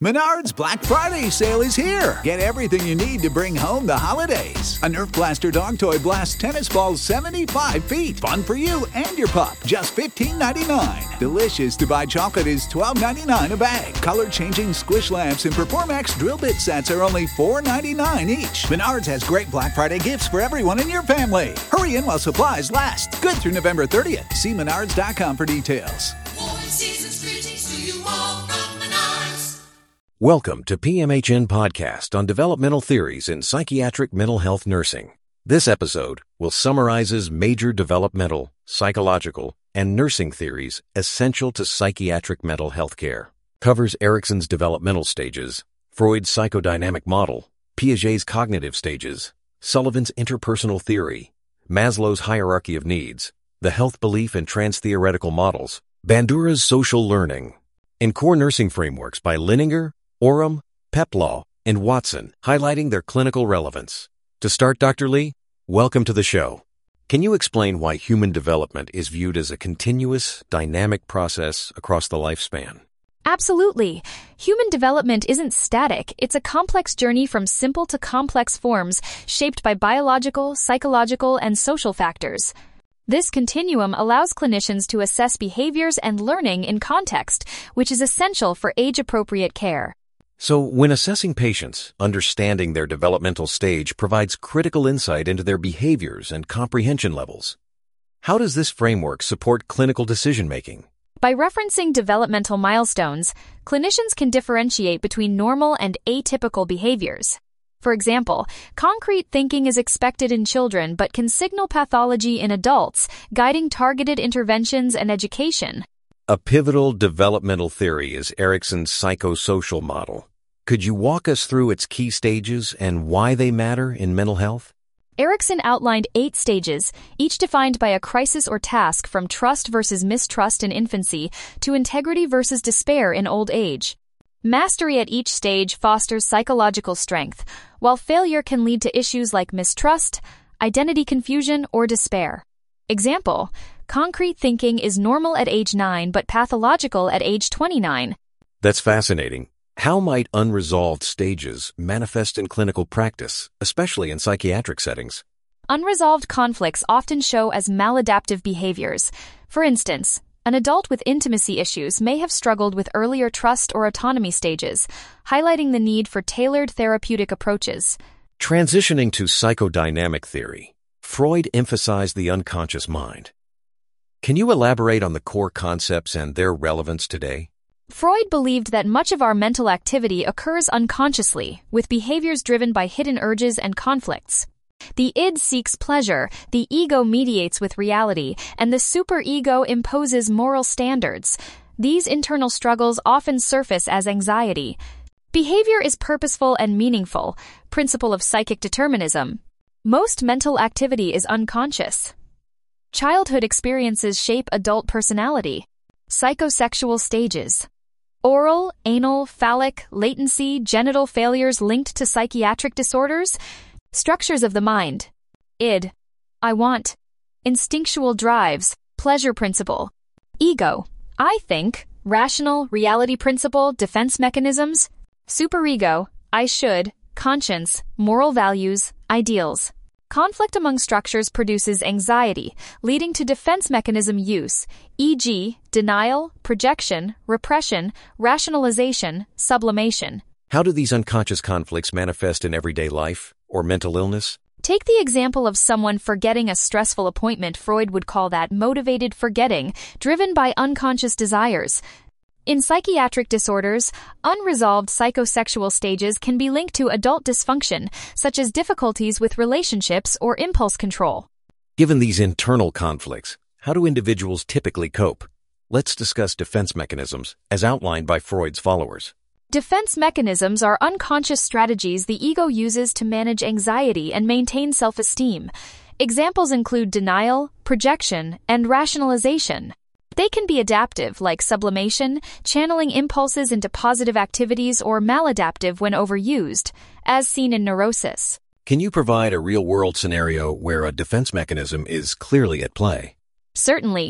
Menards Black Friday sale is here. Get everything you need to bring home the holidays. A Nerf Blaster dog toy blasts tennis balls 75 feet. Fun for you and your pup. Just $15.99. Delicious to buy chocolate is $12.99 a bag. Color-changing squish lamps and Performax drill bit sets are only $4.99 each. Menards has great Black Friday gifts for everyone in your family. Hurry in while supplies last. Good through November 30th. See menards.com for details. Season's greetings to you all from Menards. Welcome to PMHN Podcast on Developmental Theories in Psychiatric Mental Health Nursing. This episode will summarize major developmental, psychological, and nursing theories essential to psychiatric mental health care. Covers Erikson's developmental stages, Freud's psychodynamic model, Piaget's cognitive stages, Sullivan's interpersonal theory, Maslow's hierarchy of needs, the health belief and trans-theoretical models, Bandura's social learning, and core nursing frameworks by Lininger, Oram, Peplau, and Watson, highlighting their clinical relevance. To start, Dr. Lee, welcome to the show. Can you explain why human development is viewed as a continuous, dynamic process across the lifespan? Absolutely. Human development isn't static. It's a complex journey from simple to complex forms shaped by biological, psychological, and social factors. This continuum allows clinicians to assess behaviors and learning in context, which is essential for age-appropriate care. So, when assessing patients, understanding their developmental stage provides critical insight into their behaviors and comprehension levels. How does this framework support clinical decision-making? By referencing developmental milestones, clinicians can differentiate between normal and atypical behaviors. For example, concrete thinking is expected in children but can signal pathology in adults, guiding targeted interventions and education. A pivotal developmental theory is Erikson's psychosocial model. Could you walk us through its key stages and why they matter in mental health? Erikson outlined 8 stages, each defined by a crisis or task from trust versus mistrust in infancy to integrity versus despair in old age. Mastery at each stage fosters psychological strength, while failure can lead to issues like mistrust, identity confusion, or despair. Example, concrete thinking is normal at age 9 but pathological at age 29. That's fascinating. How might unresolved stages manifest in clinical practice, especially in psychiatric settings? Unresolved conflicts often show as maladaptive behaviors. For instance, an adult with intimacy issues may have struggled with earlier trust or autonomy stages, highlighting the need for tailored therapeutic approaches. Transitioning to psychodynamic theory, Freud emphasized the unconscious mind. Can you elaborate on the core concepts and their relevance today? Freud believed that much of our mental activity occurs unconsciously, with behaviors driven by hidden urges and conflicts. The id seeks pleasure, the ego mediates with reality, and the superego imposes moral standards. These internal struggles often surface as anxiety. Behavior is purposeful and meaningful, principle of psychic determinism. Most mental activity is unconscious. Childhood experiences shape adult personality. Psychosexual stages. Oral, anal, phallic, latency, genital failures linked to psychiatric disorders. Structures of the mind. Id. I want. Instinctual drives. Pleasure principle. Ego. I think. Rational, reality principle, defense mechanisms. Superego. I should. Conscience. Moral values. Ideals. Conflict among structures produces anxiety, leading to defense mechanism use, e.g., denial, projection, repression, rationalization, sublimation. How do these unconscious conflicts manifest in everyday life or mental illness? Take the example of someone forgetting a stressful appointment. Freud would call that motivated forgetting, driven by unconscious desires. In psychiatric disorders, unresolved psychosexual stages can be linked to adult dysfunction, such as difficulties with relationships or impulse control. Given these internal conflicts, how do individuals typically cope? Let's discuss defense mechanisms, as outlined by Freud's followers. Defense mechanisms are unconscious strategies the ego uses to manage anxiety and maintain self-esteem. Examples include denial, projection, and rationalization. They can be adaptive, like sublimation, channeling impulses into positive activities, or maladaptive when overused, as seen in neurosis. Can you provide a real-world scenario where a defense mechanism is clearly at play? Certainly.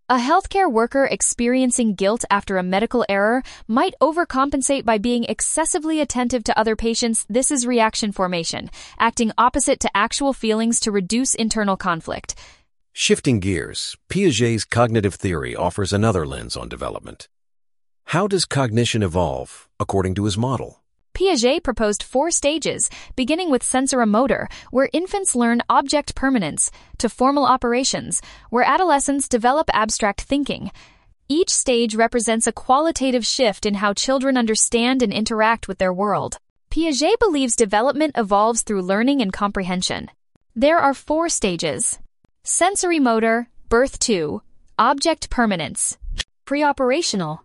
A healthcare worker experiencing guilt after a medical error might overcompensate by being excessively attentive to other patients. This is reaction formation, acting opposite to actual feelings to reduce internal conflict. Shifting gears, Piaget's cognitive theory offers another lens on development. How does cognition evolve, according to his model? Piaget proposed 4 stages, beginning with sensoromotor, where infants learn object permanence, to formal operations, where adolescents develop abstract thinking. Each stage represents a qualitative shift in how children understand and interact with their world. Piaget believes development evolves through learning and comprehension. There are 4 stages. Sensorimotor, birth 2, object permanence. Preoperational,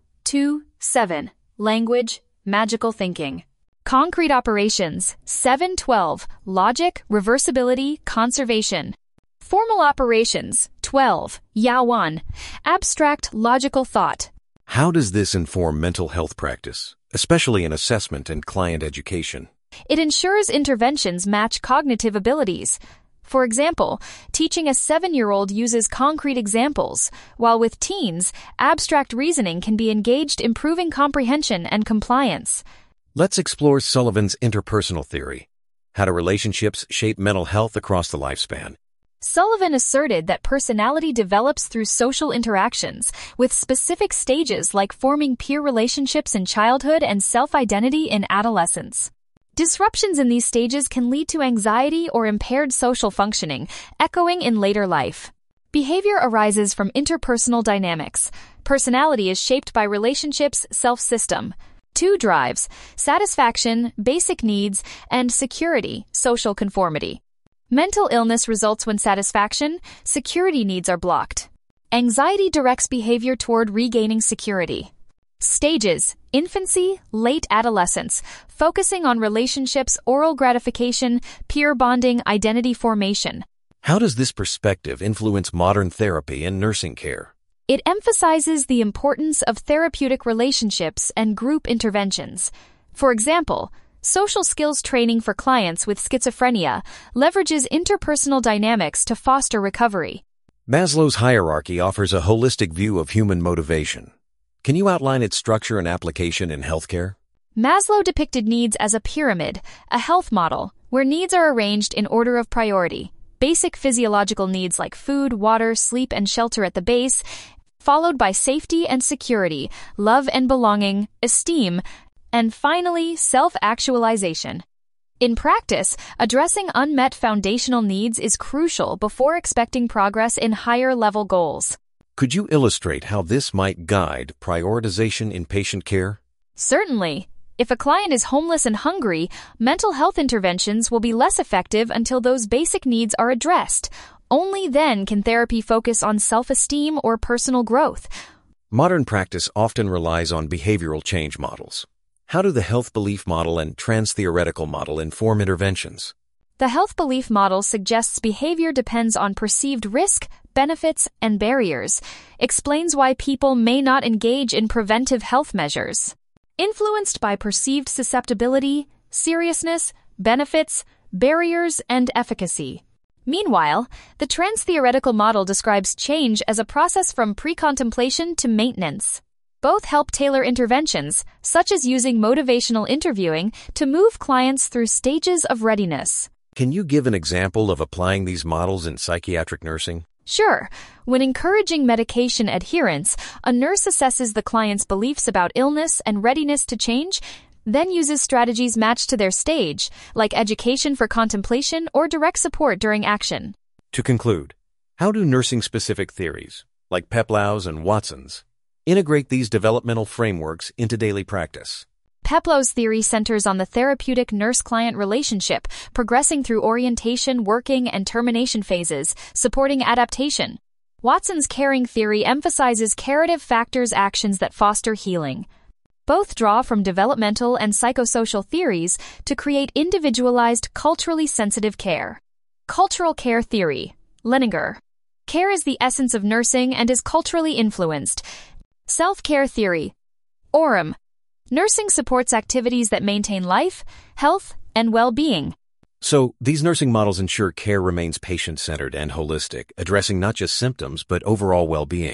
2-7, language, magical thinking. Concrete operations, 7-12, logic, reversibility, conservation. Formal operations, 12, Yawan, abstract logical thought. How does this inform mental health practice, especially in assessment and client education? It ensures interventions match cognitive abilities. For example, teaching a 7-year-old uses concrete examples, while with teens, abstract reasoning can be engaged, improving comprehension and compliance. Let's explore Sullivan's interpersonal theory. How do relationships shape mental health across the lifespan? Sullivan asserted that personality develops through social interactions, with specific stages like forming peer relationships in childhood and self-identity in adolescence. Disruptions in these stages can lead to anxiety or impaired social functioning, echoing in later life. Behavior arises from interpersonal dynamics. Personality is shaped by relationships, self-system. 2 drives: satisfaction, basic needs, and security, social conformity. Mental illness results when satisfaction, security needs are blocked. Anxiety directs behavior toward regaining security. Stages: infancy, late adolescence, focusing on relationships, oral gratification, peer bonding, identity formation. How does this perspective influence modern therapy and nursing care? It emphasizes the importance of therapeutic relationships and group interventions. For example, social skills training for clients with schizophrenia leverages interpersonal dynamics to foster recovery. Maslow's hierarchy offers a holistic view of human motivation. Can you outline its structure and application in healthcare? Maslow depicted needs as a pyramid, a health model, where needs are arranged in order of priority. Basic physiological needs like food, water, sleep, and shelter at the base, followed by safety and security, love and belonging, esteem, and finally, self-actualization. In practice, addressing unmet foundational needs is crucial before expecting progress in higher-level goals. Could you illustrate how this might guide prioritization in patient care? Certainly. If a client is homeless and hungry, mental health interventions will be less effective until those basic needs are addressed. Only then can therapy focus on self-esteem or personal growth. Modern practice often relies on behavioral change models. How do the health belief model and trans-theoretical model inform interventions? The health belief model suggests behavior depends on perceived risk, benefits, and barriers, explains why people may not engage in preventive health measures. Influenced by perceived susceptibility, seriousness, benefits, barriers, and efficacy. Meanwhile, the trans-theoretical model describes change as a process from pre-contemplation to maintenance. Both help tailor interventions, such as using motivational interviewing to move clients through stages of readiness. Can you give an example of applying these models in psychiatric nursing? Sure. When encouraging medication adherence, a nurse assesses the client's beliefs about illness and readiness to change, then uses strategies matched to their stage, like education for contemplation or direct support during action. To conclude, how do nursing-specific theories, like Peplow's and Watson's, integrate these developmental frameworks into daily practice? Peplow's theory centers on the therapeutic nurse-client relationship, progressing through orientation, working, and termination phases, supporting adaptation. Watson's caring theory emphasizes curative factors actions that foster healing. Both draw from developmental and psychosocial theories to create individualized, culturally sensitive care. Cultural care theory. Leninger. Care is the essence of nursing and is culturally influenced. Self-care theory. Oram. Nursing supports activities that maintain life, health, and well-being. So, these nursing models ensure care remains patient-centered and holistic, addressing not just symptoms but overall well-being.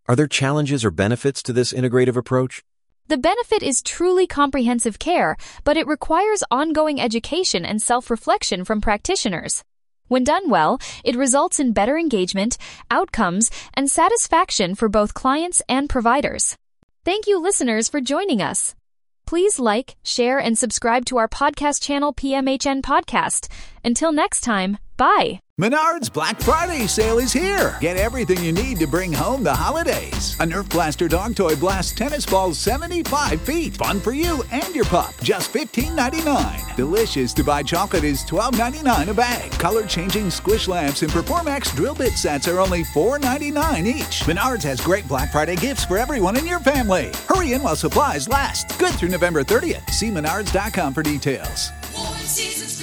Are there challenges or benefits to this integrative approach? The benefit is truly comprehensive care, but it requires ongoing education and self-reflection from practitioners. When done well, it results in better engagement, outcomes, and satisfaction for both clients and providers. Thank you, listeners, for joining us. Please like, share, and subscribe to our podcast channel, PMHN Podcast. Until next time, bye. Menards Black Friday sale is here. Get everything you need to bring home the holidays. A Nerf Blaster dog toy blasts tennis balls 75 feet. Fun for you and your pup. Just $15.99. Delicious Dubai chocolate is $12.99 a bag. Color-changing squish lamps and Performax drill bit sets are only $4.99 each. Menards has great Black Friday gifts for everyone in your family. Hurry in while supplies last. Good through November 30th. See menards.com for details. Warm seasons